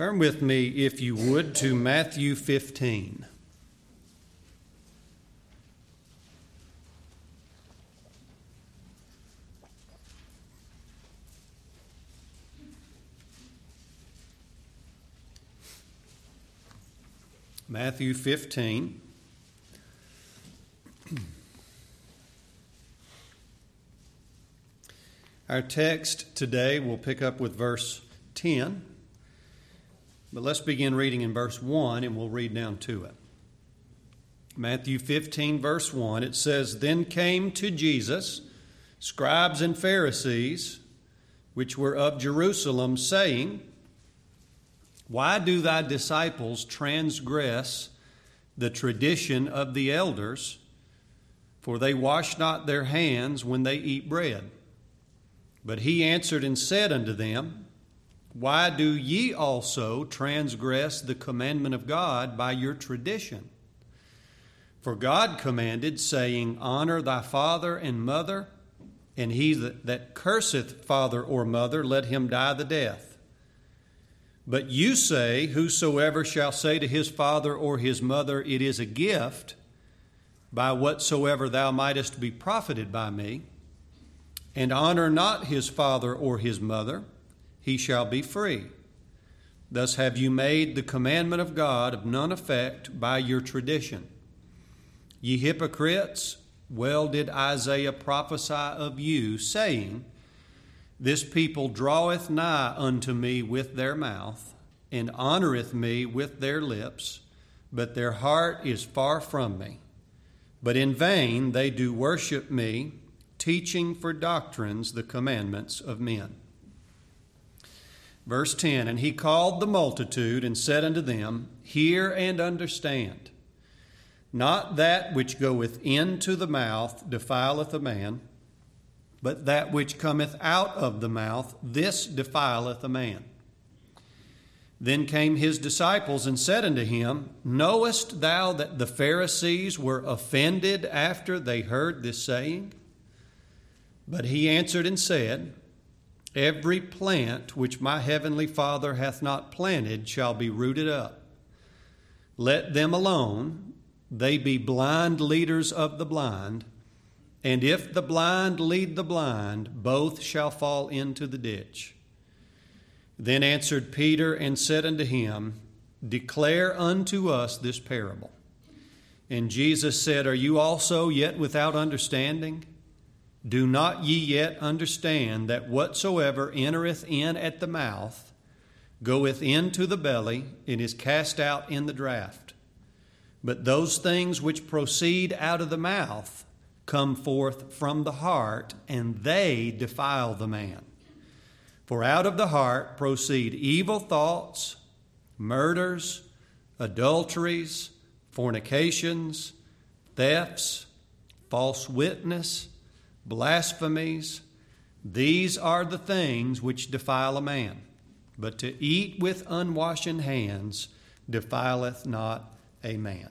Turn with me, if you would, to Matthew 15. Matthew 15. Our text today will pick up with verse 10. But let's begin reading in verse 1 and we'll read down to it. Matthew 15, verse 1, it says, "Then came to Jesus scribes and Pharisees, which were of Jerusalem, saying, Why do thy disciples transgress the tradition of the elders? For they wash not their hands when they eat bread. But he answered and said unto them, Why do ye also transgress the commandment of God by your tradition? For God commanded, saying, Honor thy father and mother, and he that curseth father or mother, let him die the death. But you say, Whosoever shall say to his father or his mother, It is a gift, by whatsoever thou mightest be profited by me, and honor not his father or his mother, he shall be free. Thus have you made the commandment of God of none effect by your tradition. Ye hypocrites, well did Isaiah prophesy of you, saying, This people draweth nigh unto me with their mouth, and honoreth me with their lips, but their heart is far from me. But in vain they do worship me, teaching for doctrines the commandments of men." Verse 10, "And he called the multitude and said unto them, Hear and understand. Not that which goeth into the mouth defileth a man, but that which cometh out of the mouth, this defileth a man. Then came his disciples and said unto him, Knowest thou that the Pharisees were offended after they heard this saying? But he answered and said, Every plant which my heavenly Father hath not planted shall be rooted up. Let them alone, they be blind leaders of the blind, and if the blind lead the blind, both shall fall into the ditch. Then answered Peter and said unto him, Declare unto us this parable. And Jesus said, Are you also yet without understanding? Do not ye yet understand that whatsoever entereth in at the mouth goeth into the belly and is cast out in the draught? But those things which proceed out of the mouth come forth from the heart, and they defile the man. For out of the heart proceed evil thoughts, murders, adulteries, fornications, thefts, false witness, blasphemies. These are the things which defile a man. But to eat with unwashen hands defileth not a man."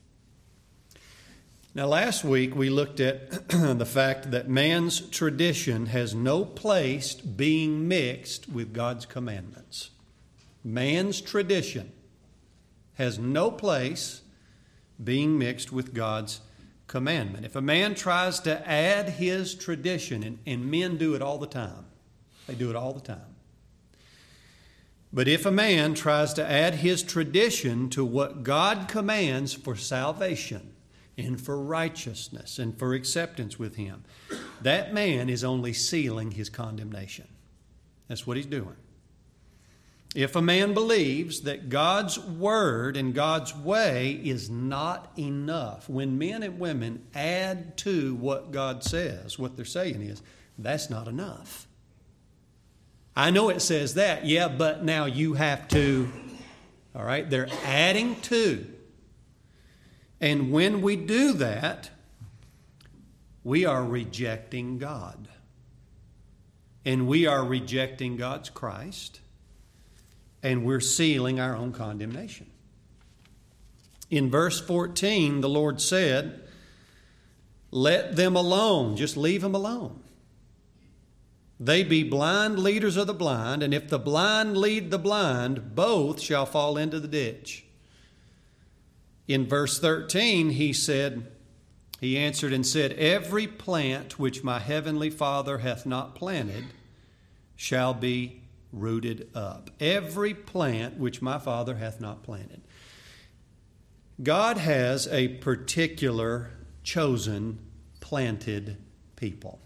Now, last week we looked at the fact that man's tradition has no place being mixed with God's commandments. Man's tradition has no place being mixed with God's commandment. If a man tries to add his tradition, and men do it all the time, they do it all the time. But if a man tries to add his tradition to what God commands for salvation and for righteousness and for acceptance with Him, that man is only sealing his condemnation. That's what he's doing. If a man believes that God's word and God's way is not enough, when men and women add to what God says, what they're saying is, that's not enough. I know it says that, yeah, but now you have to, all right? They're adding to. And when we do that, we are rejecting God. And we are rejecting God's Christ. And we're sealing our own condemnation. In verse 14, the Lord said, Let them alone. Just leave them alone. They be blind leaders of the blind, and if the blind lead the blind, both shall fall into the ditch. In verse 13, he answered and said, every plant which my heavenly Father hath not planted shall be rooted up. Every plant which my Father hath not planted. God has a particular chosen, planted people.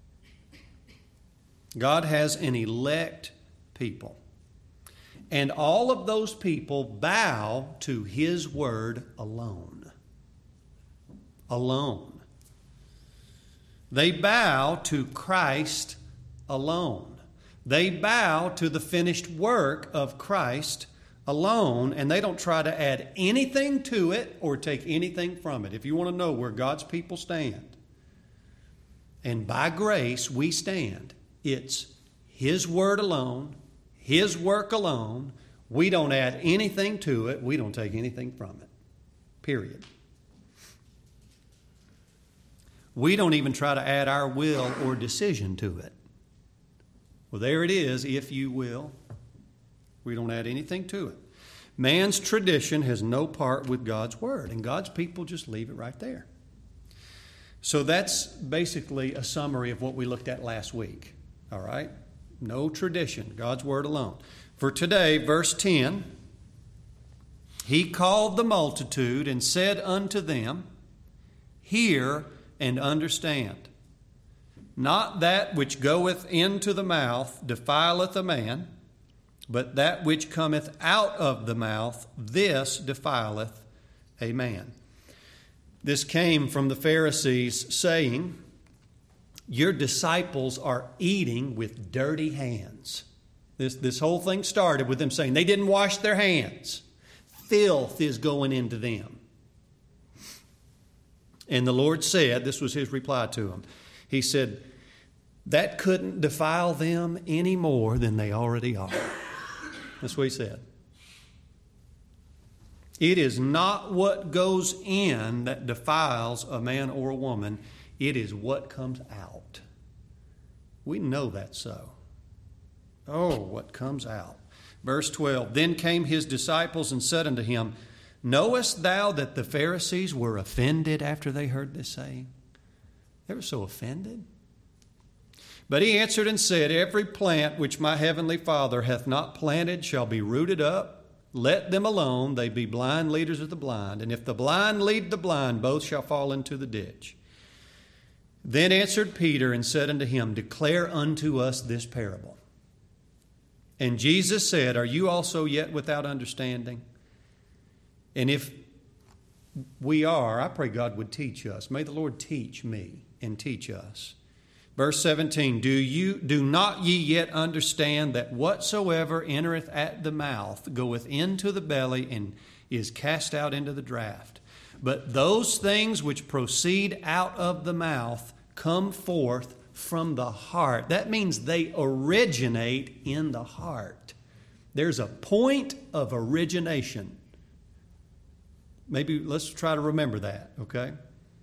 God has an elect people. And all of those people bow to His word alone. Alone. They bow to Christ alone. They bow to the finished work of Christ alone, and they don't try to add anything to it or take anything from it. If you want to know where God's people stand, and by grace we stand, it's His word alone, His work alone. We don't add anything to it. We don't take anything from it. Period. We don't even try to add our will or decision to it. Well, there it is, if you will. We don't add anything to it. Man's tradition has no part with God's word, and God's people just leave it right there. So that's basically a summary of what we looked at last week. All right? No tradition, God's word alone. For today, verse 10, He called the multitude and said unto them, hear and understand. Not that which goeth into the mouth defileth a man, but that which cometh out of the mouth, this defileth a man. This came from the Pharisees saying, your disciples are eating with dirty hands. This whole thing started with them saying they didn't wash their hands. Filth is going into them. And the Lord said, this was His reply to them. He said, that couldn't defile them any more than they already are. That's what He said. It is not what goes in that defiles a man or a woman. It is what comes out. We know that's so. Oh, what comes out. Verse 12, then came His disciples and said unto Him, knowest thou that the Pharisees were offended after they heard this saying? They were so offended. But He answered and said, every plant which my heavenly Father hath not planted shall be rooted up. Let them alone, they be blind leaders of the blind. And if the blind lead the blind, both shall fall into the ditch. Then answered Peter and said unto him, declare unto us this parable. And Jesus said, are you also yet without understanding? And if we are, I pray God would teach us. May the Lord teach me and teach us. Verse 17, do not ye yet understand that whatsoever entereth at the mouth goeth into the belly and is cast out into the draught? But those things which proceed out of the mouth come forth from the heart. That means they originate in the heart. There's a point of origination. Maybe let's try to remember that, okay?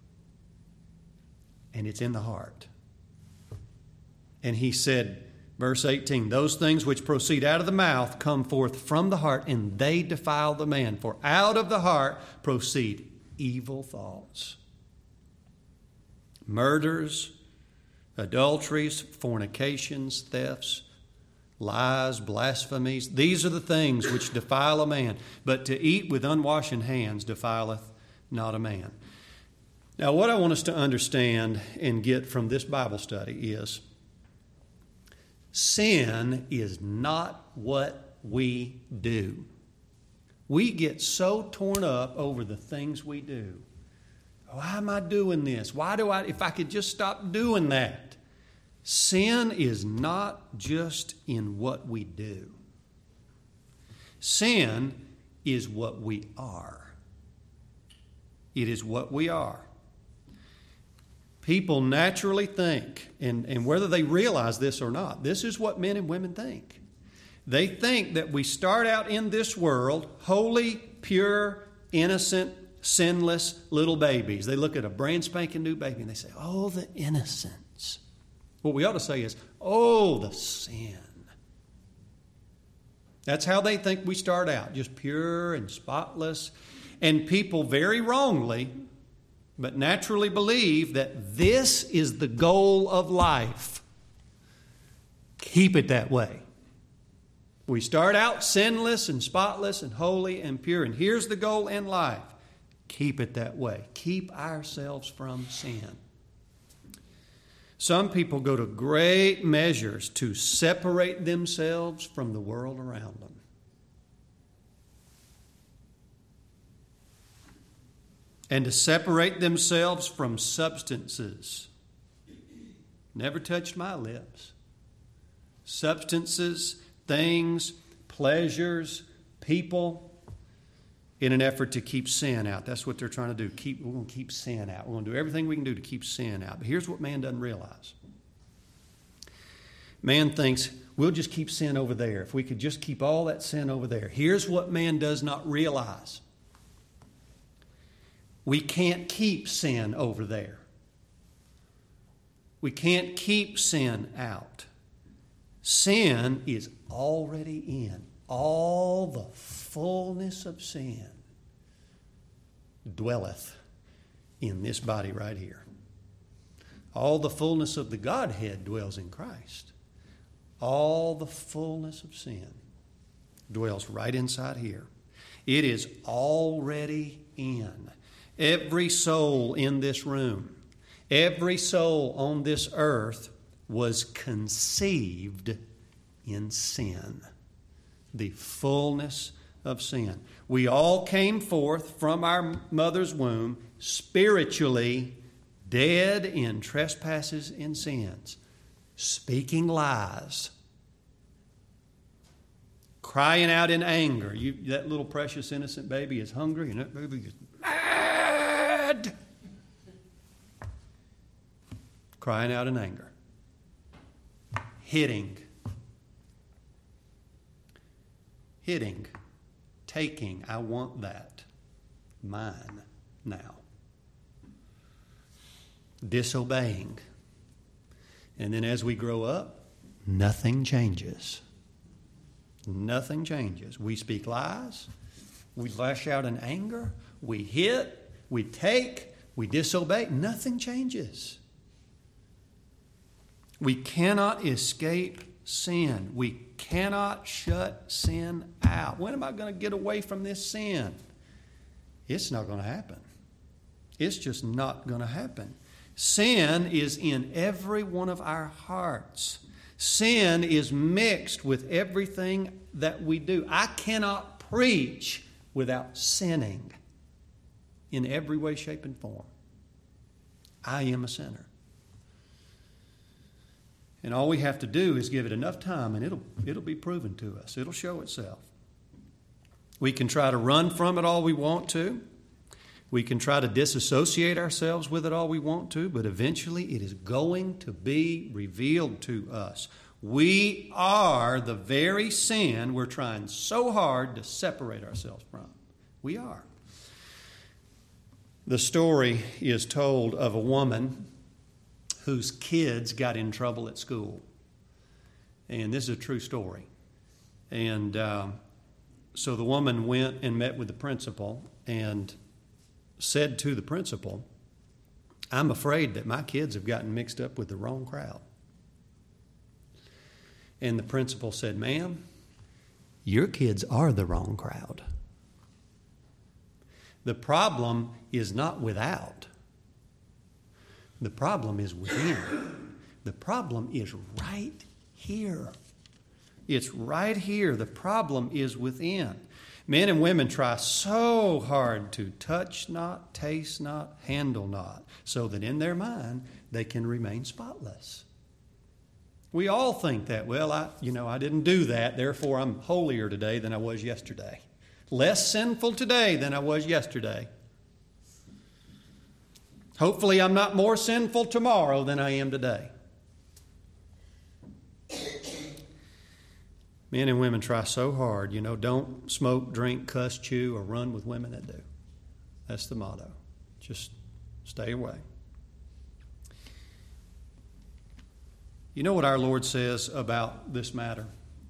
And it's in the heart. And He said, verse 18, those things which proceed out of the mouth come forth from the heart, and they defile the man. For out of the heart proceed evil thoughts, murders, adulteries, fornications, thefts, lies, blasphemies. These are the things which defile a man. But to eat with unwashen hands defileth not a man. Now, what I want us to understand and get from this Bible study is sin is not what we do. We get so torn up over the things we do. Why am I doing this? If I could just stop doing that. Sin is not just in what we do. Sin is what we are. It is what we are. People naturally think, and whether they realize this or not, this is what men and women think. They think that we start out in this world holy, pure, innocent, sinless little babies. They look at a brand spanking new baby and they say, oh, the innocence. What we ought to say is, oh, the sin. That's how they think we start out, just pure and spotless. And people very wrongly, but naturally believe that this is the goal of life. Keep it that way. We start out sinless and spotless and holy and pure, and here's the goal in life. Keep it that way. Keep ourselves from sin. Some people go to great measures to separate themselves from the world around them. And to separate themselves from substances. Never touched my lips. Substances, things, pleasures, people, in an effort to keep sin out. That's what they're trying to do. We're going to keep sin out. We're going to do everything we can do to keep sin out. But here's what man doesn't realize. Man thinks, we'll just keep sin over there. If we could just keep all that sin over there. Here's what man does not realize. We can't keep sin over there. We can't keep sin out. Sin is already in. All the fullness of sin dwelleth in this body right here. All the fullness of the Godhead dwells in Christ. All the fullness of sin dwells right inside here. It is already in. Every soul in this room, every soul on this earth was conceived in sin. The fullness of sin. We all came forth from our mother's womb spiritually dead in trespasses and sins, speaking lies, crying out in anger. That little precious innocent baby is hungry and that baby is mad. Crying out in anger. Hitting, taking, I want that, mine now. Disobeying. And then as we grow up, nothing changes. Nothing changes. We speak lies, we lash out in anger, we hit, we take, we disobey. Nothing changes. We cannot escape sin. We cannot shut sin out. When am I going to get away from this sin? It's not going to happen. It's just not going to happen. Sin is in every one of our hearts. Sin is mixed with everything that we do. I cannot preach without sinning in every way, shape, and form. I am a sinner. And all we have to do is give it enough time and it'll be proven to us. It'll show itself. We can try to run from it all we want to. We can try to disassociate ourselves with it all we want to, but eventually it is going to be revealed to us. We are the very sin we're trying so hard to separate ourselves from. We are. The story is told of a woman whose kids got in trouble at school. And this is a true story. And so the woman went and met with the principal and said to the principal, I'm afraid that my kids have gotten mixed up with the wrong crowd. And the principal said, ma'am, your kids are the wrong crowd. The problem is not without. The problem is within. The problem is right here. It's right here. The problem is within. Men and women try so hard to touch not, taste not, handle not, so that in their mind they can remain spotless. We all think that, well, I didn't do that, therefore I'm holier today than I was yesterday. Less sinful today than I was yesterday. Hopefully I'm not more sinful tomorrow than I am today. Men and women try so hard, don't smoke, drink, cuss, chew, or run with women that do. That's the motto. Just stay away. You know what our Lord says about this matter?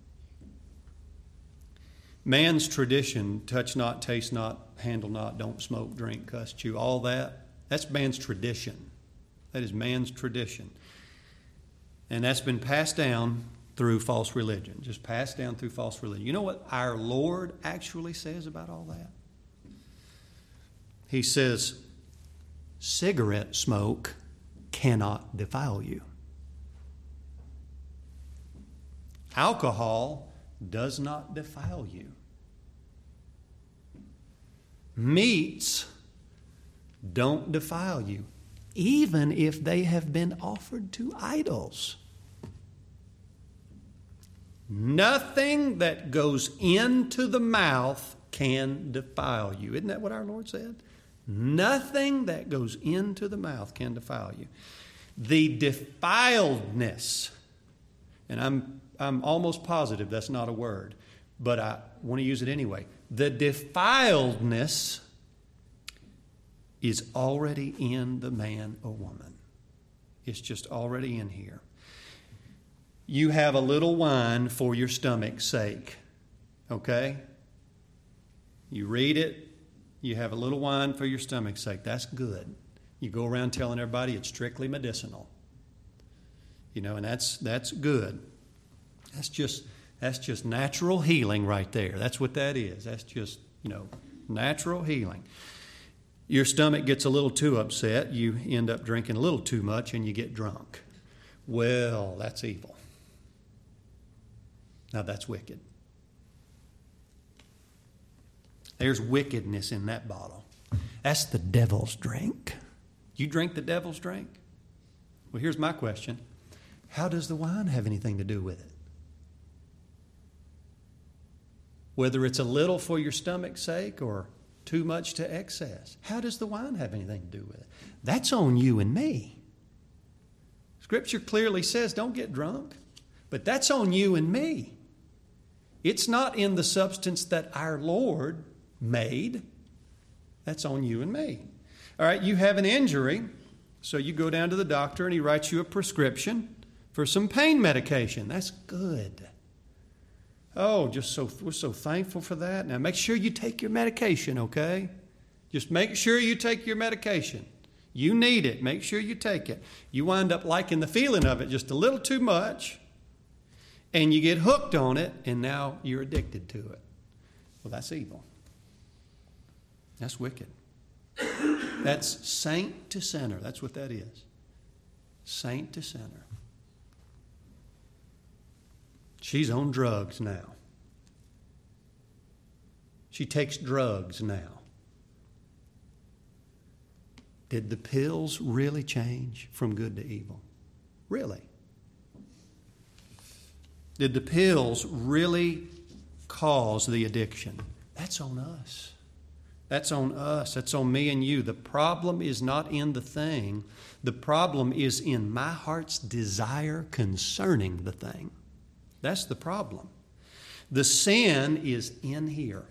Man's tradition, touch not, taste not, handle not, don't smoke, drink, cuss, chew, all that, that's man's tradition. That is man's tradition. And that's been passed down through false religion, just passed down through false religion. You know what our Lord actually says about all that? He says, cigarette smoke cannot defile you. Alcohol does not defile you. Meats don't defile you, even if they have been offered to idols. Nothing that goes into the mouth can defile you. Isn't that what our Lord said? Nothing that goes into the mouth can defile you. The defiledness, and I'm almost positive that's not a word, but I want to use it anyway. The defiledness is already in the man or woman. It's just already in here. You have a little wine for your stomach's sake, okay? You read it, you have a little wine for your stomach's sake. That's good. You go around telling everybody it's strictly medicinal. You know, and that's good. That's just natural healing right there. That's what that is. That's just, natural healing. Your stomach gets a little too upset. You end up drinking a little too much and you get drunk. Well, that's evil. Now that's wicked. There's wickedness in that bottle. That's the devil's drink. You drink the devil's drink? Well, here's my question. How does the wine have anything to do with it? Whether it's a little for your stomach's sake or too much to excess, how does the wine have anything to do with it? That's on you and me. Scripture clearly says don't get drunk, but that's on you and me. It's not in the substance that our Lord made. That's on you and me. All right, you have an injury, so you go down to the doctor and he writes you a prescription for some pain medication. That's good. Oh, we're so thankful for that. Now make sure you take your medication, okay? Just make sure you take your medication. You need it. Make sure you take it. You wind up liking the feeling of it just a little too much, and you get hooked on it, and now you're addicted to it. Well, that's evil. That's wicked. That's saint to sinner. That's what that is. Saint to sinner. She's on drugs now. She takes drugs now. Did the pills really change from good to evil? Really? Did the pills really cause the addiction? That's on us. That's on us. That's on me and you. The problem is not in the thing. The problem is in my heart's desire concerning the thing. That's the problem. The sin is in here.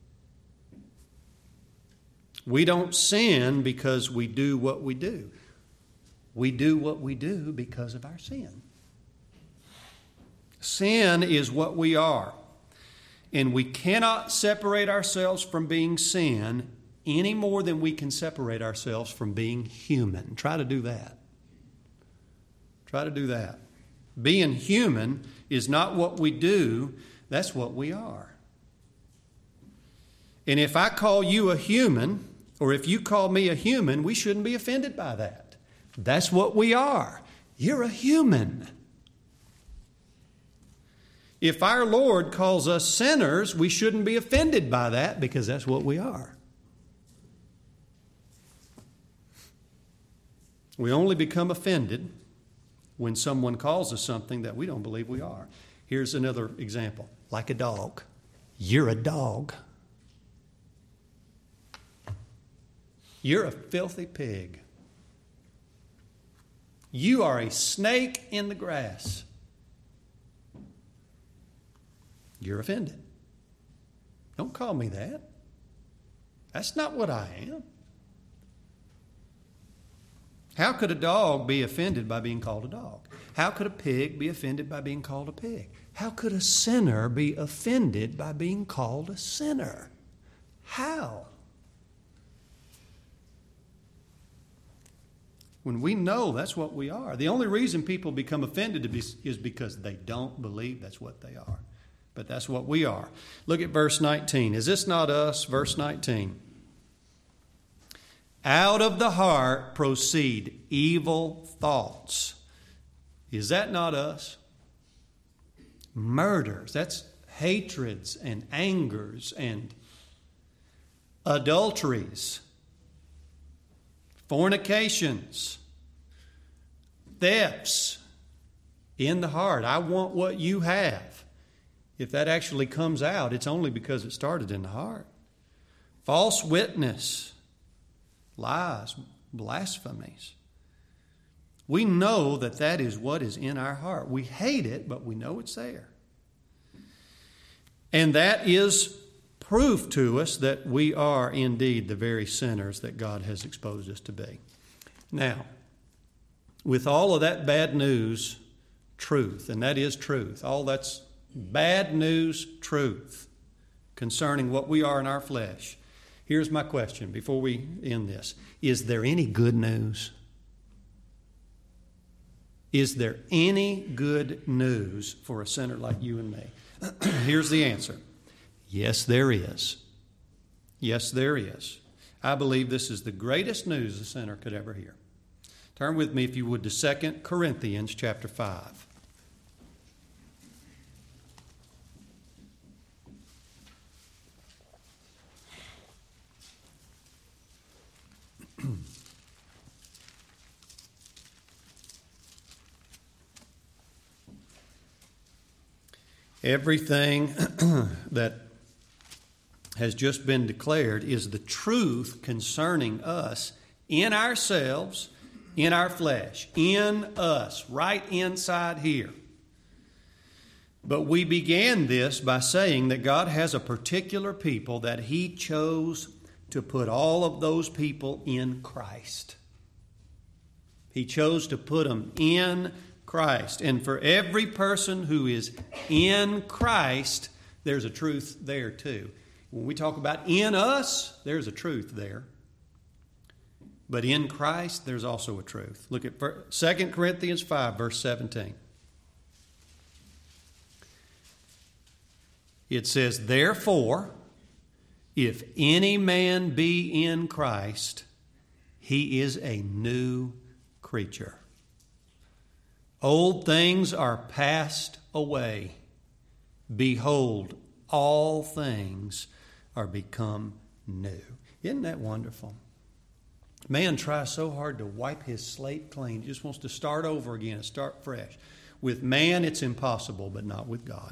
We don't sin because we do what we do. We do what we do because of our sin. Sin is what we are. And we cannot separate ourselves from being sin any more than we can separate ourselves from being human. Try to do that. Try to do that. Being human is not what we do, that's what we are. And if I call you a human, or if you call me a human, we shouldn't be offended by that. That's what we are. You're a human. If our Lord calls us sinners, we shouldn't be offended by that because that's what we are. We only become offended when someone calls us something that we don't believe we are. Here's another example. Like a dog. You're a dog. You're a filthy pig. You are a snake in the grass. You're offended. Don't call me that. That's not what I am. How could a dog be offended by being called a dog? How could a pig be offended by being called a pig? How could a sinner be offended by being called a sinner? How? When we know that's what we are. The only reason people become offended is because they don't believe that's what they are. But that's what we are. Look at verse 19. Is this not us? Verse 19. Out of the heart proceed evil thoughts. Is that not us? Murders, that's hatreds and angers and adulteries, fornications, thefts in the heart. I want what you have. If that actually comes out, it's only because it started in the heart. False witness, lies, blasphemies. We know that that is what is in our heart. We hate it, but we know it's there. And that is proof to us that we are indeed the very sinners that God has exposed us to be. Now, with all of that bad news, truth, and that is truth, all that's bad news, truth, concerning what we are in our flesh. Here's my question before we end this. Is there any good news? Is there any good news for a sinner like you and me? Here's the answer. Yes, there is. Yes, there is. I believe this is the greatest news a sinner could ever hear. Turn with me, if you would, to 2 Corinthians chapter 5. Everything that has just been declared is the truth concerning us in ourselves, in our flesh, in us, right inside here. But we began this by saying that God has a particular people that He chose to put all of those people in Christ. He chose to put them in Christ. And for every person who is in Christ, there's a truth there too. When we talk about in us, there's a truth there. But in Christ, there's also a truth. Look at 2 Corinthians 5, verse 17. It says, therefore, if any man be in Christ, he is a new creature. Old things are passed away. Behold, all things are become new. Isn't that wonderful? Man tries so hard to wipe his slate clean. He just wants to start over again and start fresh. With man, it's impossible, but not with God.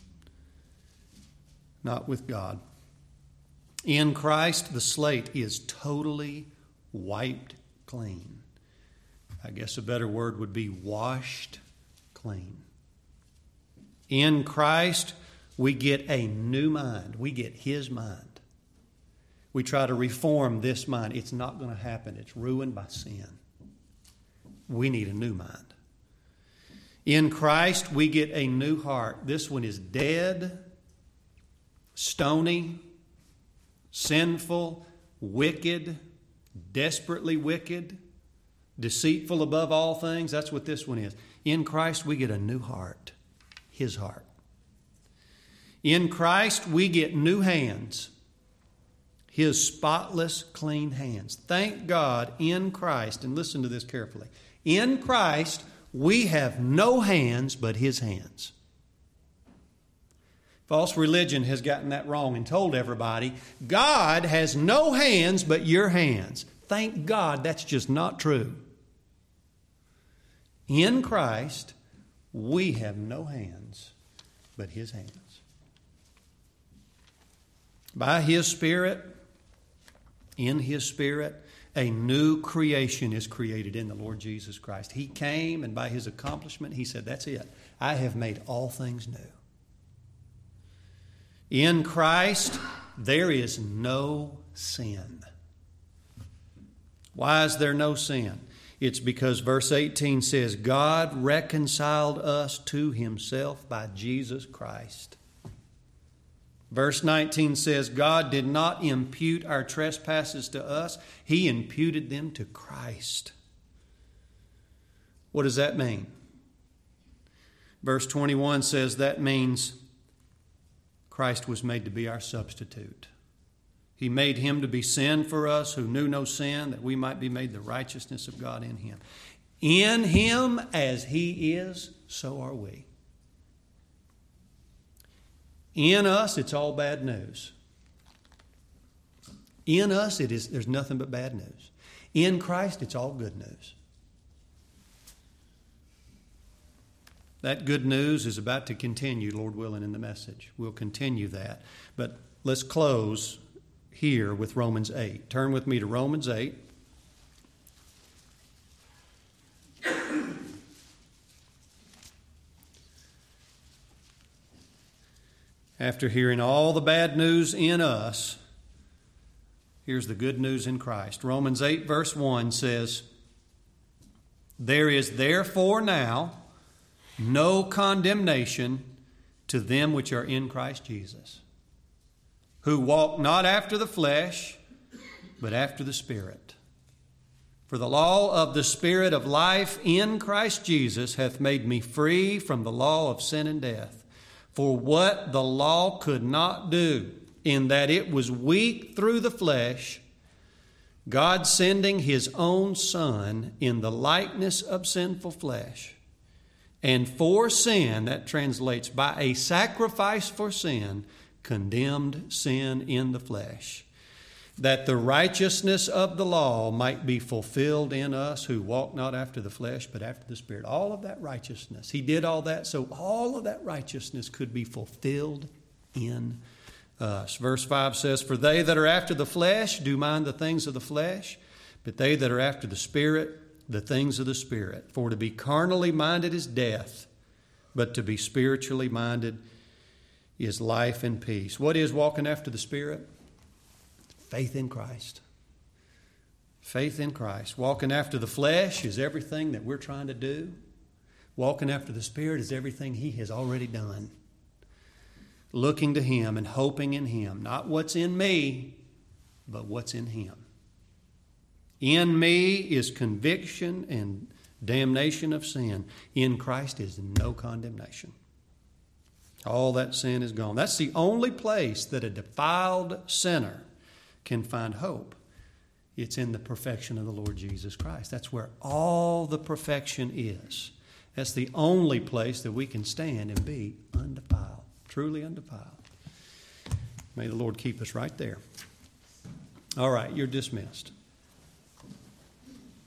Not with God. In Christ, the slate is totally wiped clean. I guess a better word would be washed clean. In Christ, we get a new mind. We get His mind. We try to reform this mind. It's not going to happen. It's ruined by sin. We need a new mind. In Christ, we get a new heart. This one is dead, stony, sinful, wicked, desperately wicked, deceitful above all things. That's what this one is. In Christ, we get a new heart, His heart. In Christ, we get new hands, His spotless, clean hands. Thank God, in Christ, and listen to this carefully, in Christ, we have no hands but His hands. False religion has gotten that wrong and told everybody, God has no hands but your hands. Thank God that's just not true. In Christ, we have no hands but His hands. By His Spirit, in His Spirit, a new creation is created in the Lord Jesus Christ. He came, and by His accomplishment, He said, that's it. I have made all things new. In Christ, there is no sin. Why is there no sin? It's because verse 18 says, God reconciled us to himself by Jesus Christ. Verse 19 says, God did not impute our trespasses to us. He imputed them to Christ. What does that mean? Verse 21 says that means Christ was made to be our substitute. He made him to be sin for us who knew no sin, that we might be made the righteousness of God in him. In him, as he is, so are we. In us, it's all bad news. In us, there's nothing but bad news. In Christ, it's all good news. That good news is about to continue, Lord willing, in the message. We'll continue that. But let's close here with Romans 8. Turn with me to Romans 8. After hearing all the bad news in us, here's the good news in Christ. Romans 8 verse 1 says, there is therefore now no condemnation to them which are in Christ Jesus, who walk not after the flesh, but after the Spirit. For the law of the Spirit of life in Christ Jesus hath made me free from the law of sin and death. For what the law could not do, in that it was weak through the flesh, God sending his own Son in the likeness of sinful flesh, and for sin, that translates by a sacrifice for sin, condemned sin in the flesh, that the righteousness of the law might be fulfilled in us who walk not after the flesh, but after the Spirit. All of that righteousness. He did all that so all of that righteousness could be fulfilled in us. Verse 5 says, for they that are after the flesh do mind the things of the flesh, but they that are after the Spirit, the things of the Spirit. For to be carnally minded is death, but to be spiritually minded is life and peace. What is walking after the Spirit? Faith in Christ. Faith in Christ. Walking after the flesh is everything that we're trying to do. Walking after the Spirit is everything he has already done. Looking to him and hoping in him. Not what's in me, but what's in him. In me is conviction and damnation of sin. In Christ is no condemnation. All that sin is gone. That's the only place that a defiled sinner can find hope. It's in the perfection of the Lord Jesus Christ. That's where all the perfection is. That's the only place that we can stand and be undefiled, truly undefiled. May the Lord keep us right there. All right, you're dismissed.